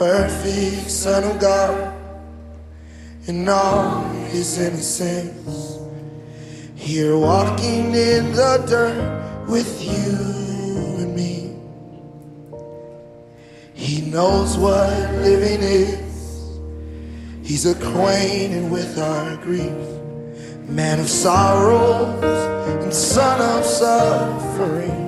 perfect Son of God in all his innocence, here walking in the dirt with you and me. He knows what living is. He's acquainted with our grief, man of sorrows and son of suffering.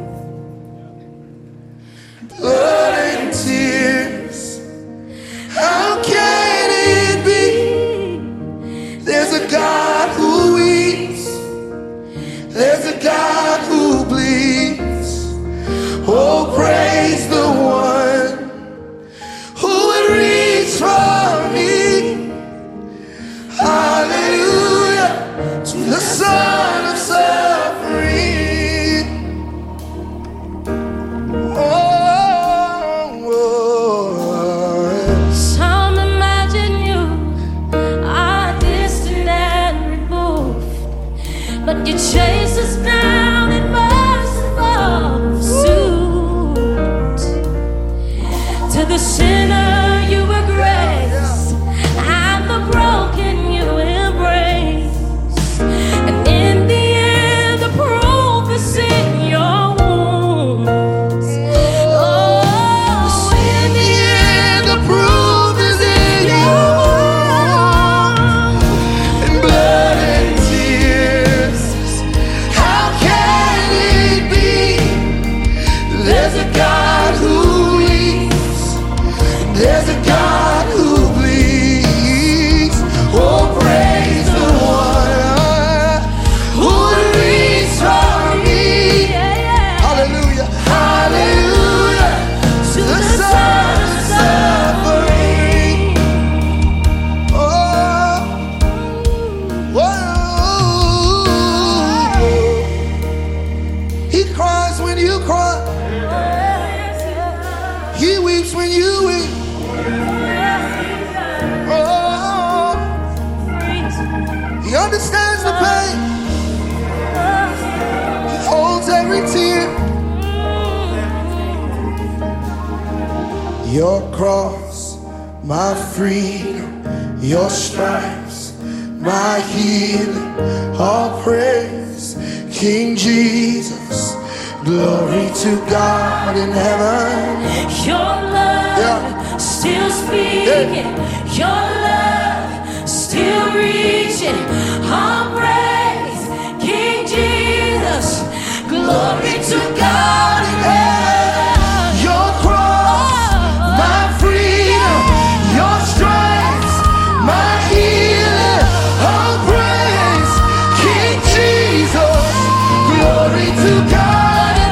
Blood and tears, how can it be? There's a God who weeps, there's a God who bleeds. Oh, praise the one who would reach for me. Hallelujah to the Son of suffering. Some imagine you are distant and removed, but you chase us down in merciful pursuit. To the sinner you were grace, and the broken you embrace. And in the end, the proof is in your wounds. Oh, in the end, The proof is in you, in blood and tears. How can it be? There's a God who weeps, there's a God who bleeds. Oh, praise the one who reads for me. Hallelujah, hallelujah to the Son of suffering. Oh, whoa. He cries when you cry. He weeps when you weep. Oh, he understands the pain. He holds every tear. Your cross, my freedom, your stripes, my healing, all praise, King Jesus. Glory to God in heaven. your love still speaking, your love still reaching. All praise, King Jesus. Glory to God in heaven. Your cross, my freedom, your stripes, my healing, all praise, King Jesus. Glory to God.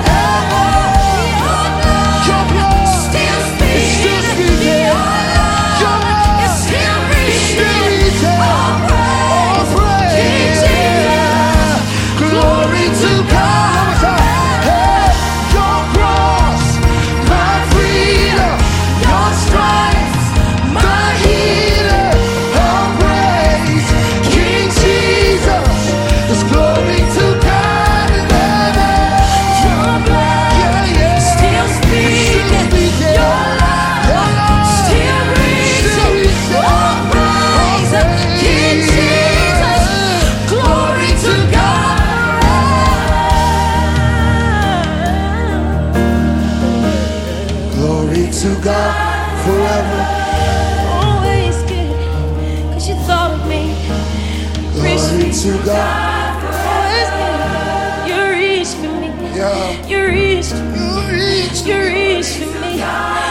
To God forever. Always good, 'cause you thought of me. Glory to God. Always good. You reached for me. Yeah. You reached for me. You reached. You reached for me.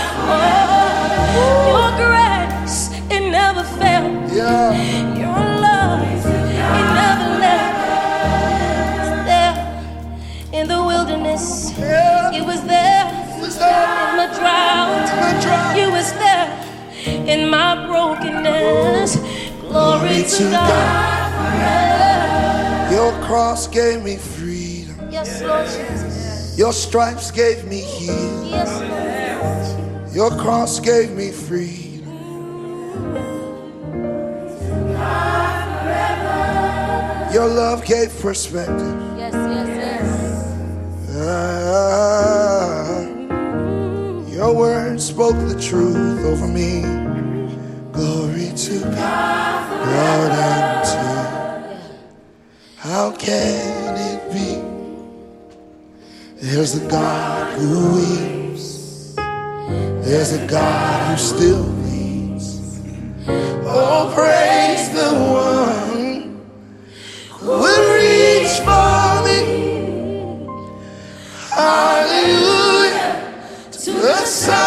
Oh, your grace, it never failed. Yeah. Your love, it never left. It's there in the wilderness. Yeah. It was there Was there in my drought. my drought? You was there in my brokenness. Glory to God. Your cross gave me freedom. Yes, Lord Jesus. Your stripes gave me healing. Yes, Lord. Your cross gave me freedom. Your love gave perspective. Yes, yes, yes. Your words spoke the truth over me. Glory to God, brought into. How can it be? There's a God who weeps. There's a God who still leads. Oh, praise the one who would reach for me. Hallelujah to the Son.